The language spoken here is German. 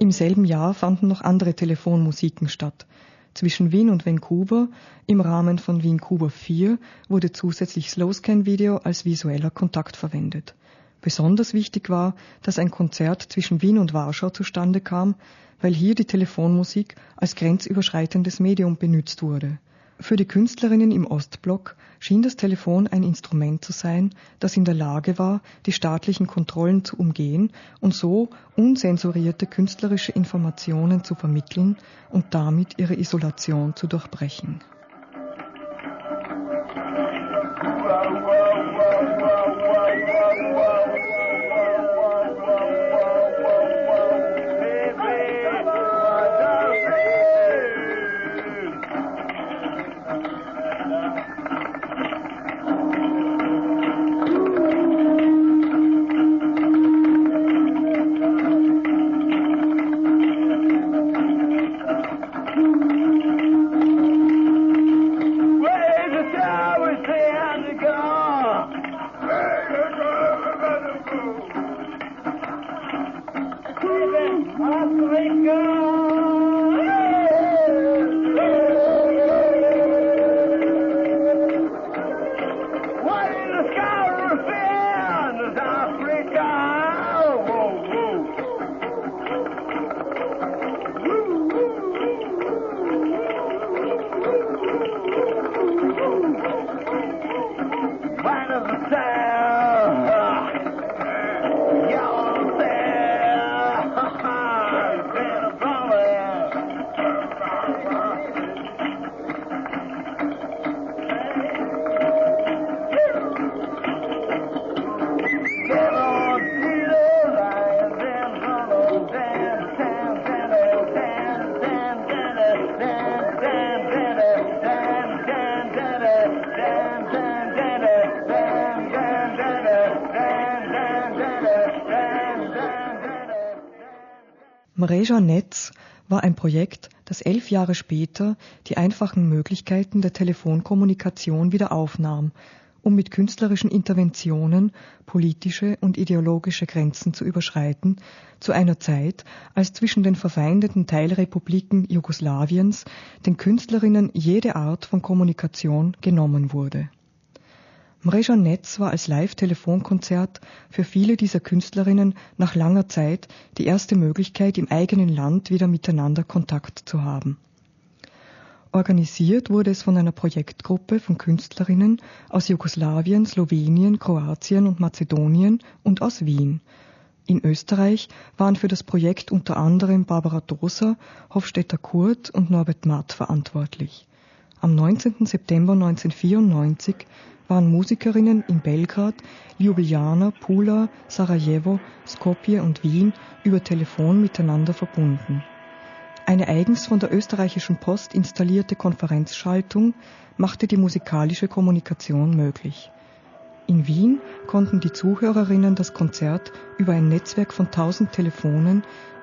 Im selben Jahr fanden noch andere Telefonmusiken statt. Zwischen Wien und Vancouver, im Rahmen von Vancouver 4, wurde zusätzlich Slowscan-Video als visueller Kontakt verwendet. Besonders wichtig war, dass ein Konzert zwischen Wien und Warschau zustande kam, weil hier die Telefonmusik als grenzüberschreitendes Medium benutzt wurde. Für die Künstlerinnen im Ostblock schien das Telefon ein Instrument zu sein, das in der Lage war, die staatlichen Kontrollen zu umgehen und so unzensurierte künstlerische Informationen zu vermitteln und damit ihre Isolation zu durchbrechen. Mreža Netz war ein Projekt, das 11 Jahre später die einfachen Möglichkeiten der Telefonkommunikation wieder aufnahm, um mit künstlerischen Interventionen politische und ideologische Grenzen zu überschreiten, zu einer Zeit, als zwischen den verfeindeten Teilrepubliken Jugoslawiens den Künstlerinnen jede Art von Kommunikation genommen wurde. Mreža Netz war als Live-Telefonkonzert für viele dieser Künstlerinnen nach langer Zeit die erste Möglichkeit, im eigenen Land wieder miteinander Kontakt zu haben. Organisiert wurde es von einer Projektgruppe von Künstlerinnen aus Jugoslawien, Slowenien, Kroatien und Mazedonien und aus Wien. In Österreich waren für das Projekt unter anderem Barbara Doser, Hofstetter Kurt und Norbert Matt verantwortlich. Am 19. September 1994 waren Musikerinnen in Belgrad, Ljubljana, Pula, Sarajevo, Skopje und Wien über Telefon miteinander verbunden. Eine eigens von der österreichischen Post installierte Konferenzschaltung machte die musikalische Kommunikation möglich. In Wien konnten die Zuhörerinnen das Konzert über ein Netzwerk von 1000 Telefonen